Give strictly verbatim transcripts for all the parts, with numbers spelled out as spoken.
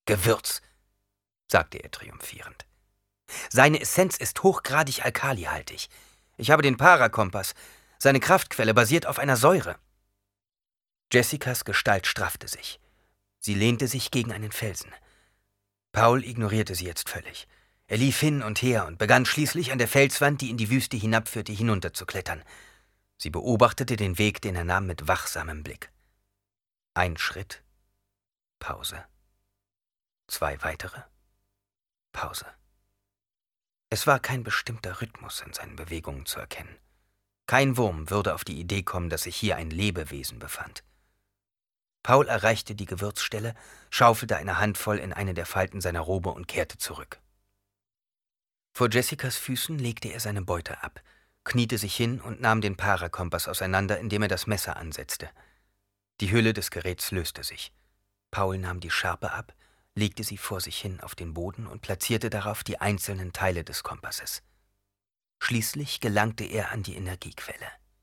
Gewürz, sagte er triumphierend. Seine Essenz ist hochgradig alkalihaltig. Ich habe den Parakompass. Seine Kraftquelle basiert auf einer Säure. Jessicas Gestalt straffte sich. Sie lehnte sich gegen einen Felsen. Paul ignorierte sie jetzt völlig. Er lief hin und her und begann schließlich an der Felswand, die in die Wüste hinabführte, hinunterzuklettern. Sie beobachtete den Weg, den er nahm, mit wachsamem Blick. Ein Schritt, Pause. Zwei weitere, Pause. Es war kein bestimmter Rhythmus in seinen Bewegungen zu erkennen. Kein Wurm würde auf die Idee kommen, dass sich hier ein Lebewesen befand. Paul erreichte die Gewürzstelle, schaufelte eine Handvoll in eine der Falten seiner Robe und kehrte zurück. Vor Jessicas Füßen legte er seine Beute ab, kniete sich hin und nahm den Parakompass auseinander, indem er das Messer ansetzte. Die Hülle des Geräts löste sich. Paul nahm die Schärpe ab, legte sie vor sich hin auf den Boden und platzierte darauf die einzelnen Teile des Kompasses. Schließlich gelangte er an die Energiequelle.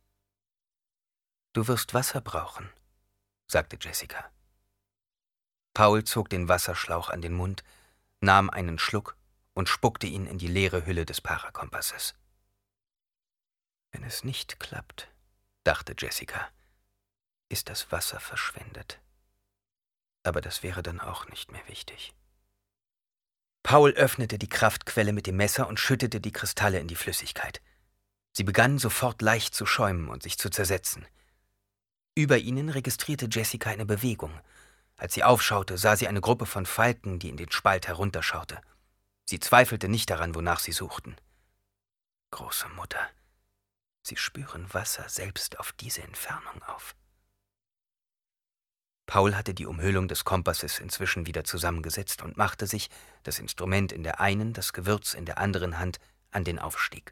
»Du wirst Wasser brauchen«, sagte Jessica. Paul zog den Wasserschlauch an den Mund, nahm einen Schluck und spuckte ihn in die leere Hülle des Parakompasses. »Wenn es nicht klappt«, dachte Jessica, »ist das Wasser verschwendet. Aber das wäre dann auch nicht mehr wichtig.« Paul öffnete die Kraftquelle mit dem Messer und schüttete die Kristalle in die Flüssigkeit. Sie begannen sofort leicht zu schäumen und sich zu zersetzen. Über ihnen registrierte Jessica eine Bewegung. Als sie aufschaute, sah sie eine Gruppe von Falken, die in den Spalt herunterschaute. Sie zweifelte nicht daran, wonach sie suchten. Große Mutter, sie spüren Wasser selbst auf diese Entfernung auf. Paul hatte die Umhüllung des Kompasses inzwischen wieder zusammengesetzt und machte sich, das Instrument in der einen, das Gewürz in der anderen Hand, an den Aufstieg.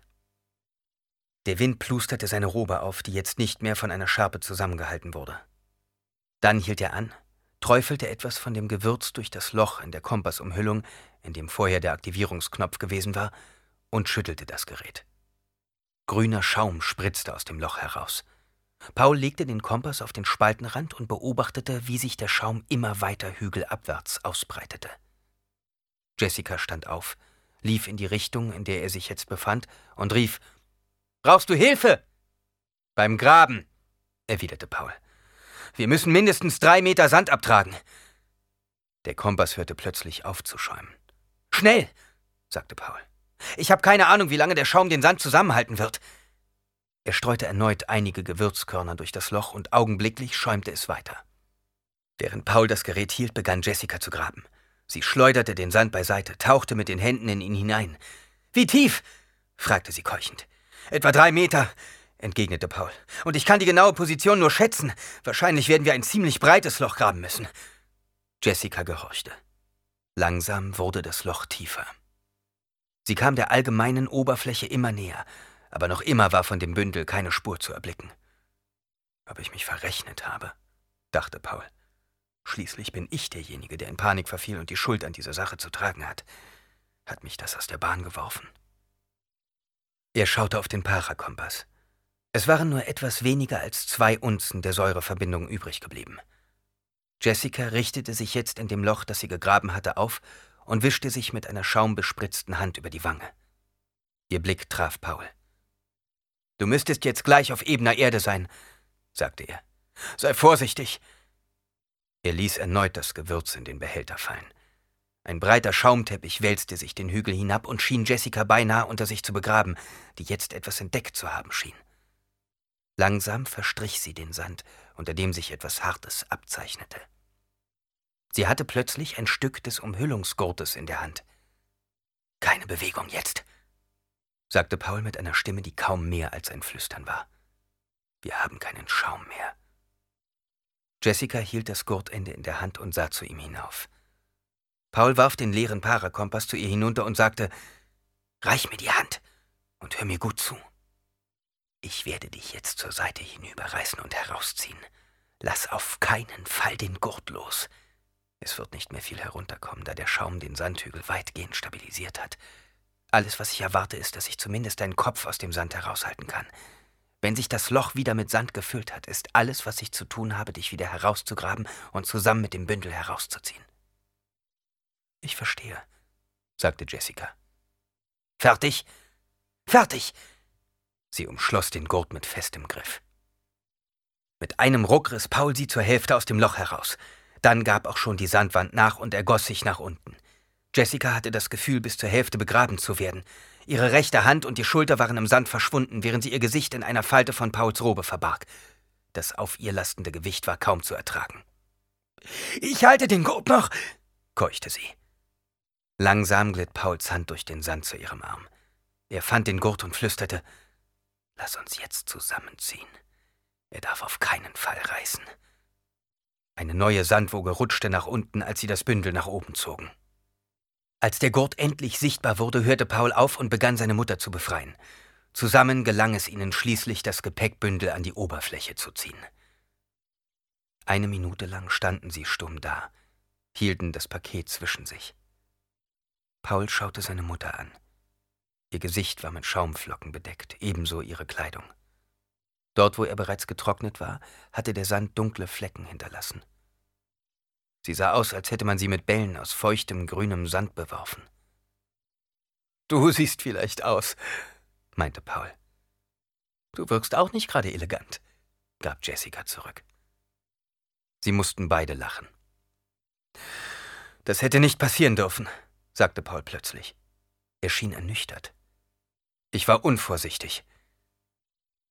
Der Wind plusterte seine Robe auf, die jetzt nicht mehr von einer Schärpe zusammengehalten wurde. Dann hielt er an, träufelte etwas von dem Gewürz durch das Loch in der Kompassumhüllung, in dem vorher der Aktivierungsknopf gewesen war, und schüttelte das Gerät. Grüner Schaum spritzte aus dem Loch heraus. Paul legte den Kompass auf den Spaltenrand und beobachtete, wie sich der Schaum immer weiter hügelabwärts ausbreitete. Jessica stand auf, lief in die Richtung, in der er sich jetzt befand, und rief: »Brauchst du Hilfe?« »Beim Graben«, erwiderte Paul. »Wir müssen mindestens drei Meter Sand abtragen.« Der Kompass hörte plötzlich auf zu schäumen. »Schnell«, sagte Paul. »Ich habe keine Ahnung, wie lange der Schaum den Sand zusammenhalten wird.« Er streute erneut einige Gewürzkörner durch das Loch und augenblicklich schäumte es weiter. Während Paul das Gerät hielt, begann Jessica zu graben. Sie schleuderte den Sand beiseite, tauchte mit den Händen in ihn hinein. »Wie tief?« fragte sie keuchend. »Etwa drei Meter«, entgegnete Paul. »Und ich kann die genaue Position nur schätzen. Wahrscheinlich werden wir ein ziemlich breites Loch graben müssen.« Jessica gehorchte. Langsam wurde das Loch tiefer. Sie kam der allgemeinen Oberfläche immer näher, aber noch immer war von dem Bündel keine Spur zu erblicken. »Ob ich mich verrechnet habe«, dachte Paul. »Schließlich bin ich derjenige, der in Panik verfiel und die Schuld an dieser Sache zu tragen hat. Hat mich das aus der Bahn geworfen?« Er schaute auf den Parakompass. Es waren nur etwas weniger als zwei Unzen der Säureverbindung übrig geblieben. Jessica richtete sich jetzt in dem Loch, das sie gegraben hatte, auf und wischte sich mit einer schaumbespritzten Hand über die Wange. Ihr Blick traf Paul. »Du müsstest jetzt gleich auf ebener Erde sein«, sagte er. »Sei vorsichtig.« Er ließ erneut das Gewürz in den Behälter fallen. Ein breiter Schaumteppich wälzte sich den Hügel hinab und schien Jessica beinahe unter sich zu begraben, die jetzt etwas entdeckt zu haben schien. Langsam verstrich sie den Sand, unter dem sich etwas Hartes abzeichnete. Sie hatte plötzlich ein Stück des Umhüllungsgurtes in der Hand. »Keine Bewegung jetzt«, sagte Paul mit einer Stimme, die kaum mehr als ein Flüstern war. »Wir haben keinen Schaum mehr.« Jessica hielt das Gurtende in der Hand und sah zu ihm hinauf. Paul warf den leeren Parakompass zu ihr hinunter und sagte: »Reich mir die Hand und hör mir gut zu. Ich werde dich jetzt zur Seite hinüberreißen und herausziehen. Lass auf keinen Fall den Gurt los. Es wird nicht mehr viel herunterkommen, da der Schaum den Sandhügel weitgehend stabilisiert hat. Alles, was ich erwarte, ist, dass ich zumindest deinen Kopf aus dem Sand heraushalten kann. Wenn sich das Loch wieder mit Sand gefüllt hat, ist alles, was ich zu tun habe, dich wieder herauszugraben und zusammen mit dem Bündel herauszuziehen.« »Ich verstehe«, sagte Jessica. »Fertig? Fertig!« Sie umschloss den Gurt mit festem Griff. Mit einem Ruck riss Paul sie zur Hälfte aus dem Loch heraus. Dann gab auch schon die Sandwand nach und ergoss sich nach unten. Jessica hatte das Gefühl, bis zur Hälfte begraben zu werden. Ihre rechte Hand und die Schulter waren im Sand verschwunden, während sie ihr Gesicht in einer Falte von Pauls Robe verbarg. Das auf ihr lastende Gewicht war kaum zu ertragen. »Ich halte den Gurt noch«, keuchte sie. Langsam glitt Pauls Hand durch den Sand zu ihrem Arm. Er fand den Gurt und flüsterte, »Lass uns jetzt zusammenziehen. Er darf auf keinen Fall reißen.« Eine neue Sandwoge rutschte nach unten, als sie das Bündel nach oben zogen. Als der Gurt endlich sichtbar wurde, hörte Paul auf und begann, seine Mutter zu befreien. Zusammen gelang es ihnen schließlich, das Gepäckbündel an die Oberfläche zu ziehen. Eine Minute lang standen sie stumm da, hielten das Paket zwischen sich. Paul schaute seine Mutter an. Ihr Gesicht war mit Schaumflocken bedeckt, ebenso ihre Kleidung. Dort, wo er bereits getrocknet war, hatte der Sand dunkle Flecken hinterlassen. Sie sah aus, als hätte man sie mit Bällen aus feuchtem, grünem Sand beworfen. »Du siehst vielleicht aus«, meinte Paul. »Du wirkst auch nicht gerade elegant«, gab Jessica zurück. Sie mussten beide lachen. »Das hätte nicht passieren dürfen«, sagte Paul plötzlich. Er schien ernüchtert. »Ich war unvorsichtig.